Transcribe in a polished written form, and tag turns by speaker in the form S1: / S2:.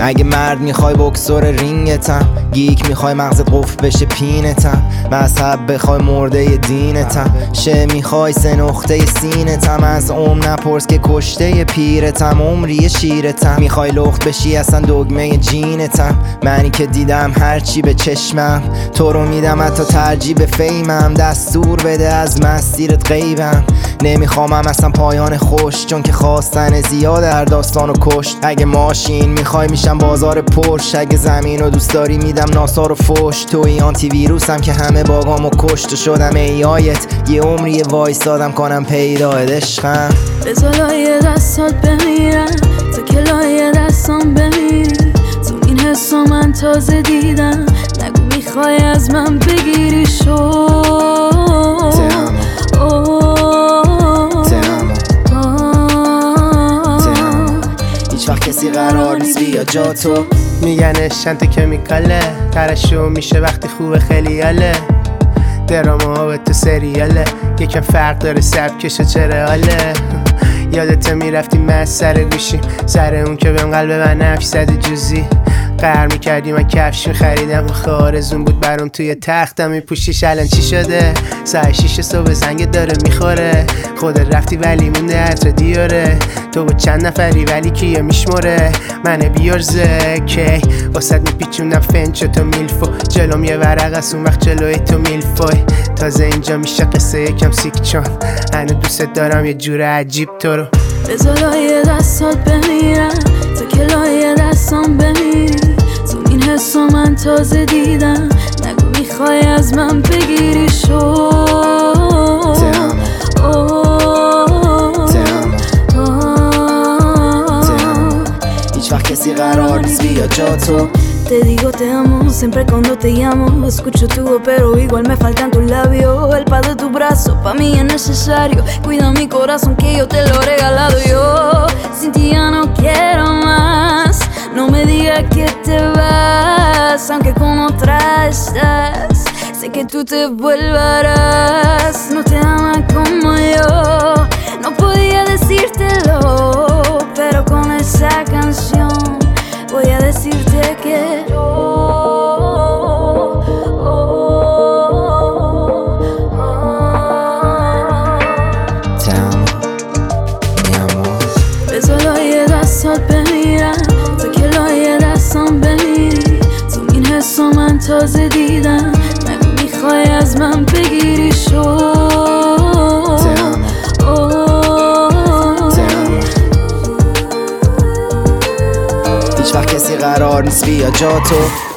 S1: اگه مرد میخوای بکسور رینگتم، گیک میخوای مغزت قفل بشه پینتم، مذهب بخوای مرده دینتم، شه میخوای سه نقطه سینتم، از نپرس که کشته پیرتم، عمری شیرتم، میخوای لخت بشی اصلا دگمه جینتم، منی که دیدم هرچی به چشمم، تو رو میدم حتی ترجیح به فیمم، دستور بده از مسیرت غیبم، نمیخوامم اصلا پایان خوش، چون که خواستن زیاد در داستانو کشت. اگه ماشین میخوای میشم بازار پرش، اگه زمین رو دوست داری میدم ناسا رو فوش، توی آنتی ویروسم که همه باگامو کشت و شدم ایایت، یه عمری وایسادم کنم پیدایت عشقم.
S2: بذار لایه دستات بمیرم تا که لایه دستام بمیری، تو این حسا من تازه دیدم، نگو میخوای از من بگیری شو
S1: هیچ وقت کسی قرار نیست بیا جا تو.
S3: میگن شنت کمیکاله، ترشو میشه وقتی خوبه خیلی حاله، دراما ها به تو سریاله، یکم فرق داره سبکش و چرا حاله. یادت میرفتی من سر گوشیم، سر اون که بهم قلب من نفش زده جوزی، قهر میکردی من کفش میخریدم، آخه آرزون بود برام توی تختم میپوشیش. الان چی شده؟ ساعت 6 صبح زنگ داره میخوره، خودت رفتی ولی مونده عطر دیاره، تو با چند نفری ولی کیه میشمره، من بیارزه کی واسد میپیچوندم فنچو تو میلفو، جلوم یه ورق از اون وقت جلوی تو میلفوی، تازه اینجا میشه قصه یکم سیک، چون هنو دوست دارم یه جور عجیب تو رو.
S2: بذار لایه دستات بمیرم تا که لایه دستام بمیری، تو این حسا من تازه دیدم، نگو میخوای از من بگیری شو
S1: هیچ وقت کسی قرار نیست بیا جا تو.
S2: Te digo te amo, siempre cuando te llamo escucho tu voz pero igual me faltan tus labios, el paz de tu brazo pa' mí es necesario, cuida mi corazón que yo te lo he regalado yo, sin ti ya no quiero más, no me digas que te vas, aunque con otra estás, sé que tú te volverás, no te ama como yo, no podía decírtelo, pero con esa canción voy a decirte que
S1: te amo, mi amor.
S2: بذار لایه دستات بمیرم تا که لایه دستام بمیری، تو این حسا من تازه دیدم، نگو میخوای از من بگیری شو
S1: هیچ وقت کسی قرار نیست بیا جا تو.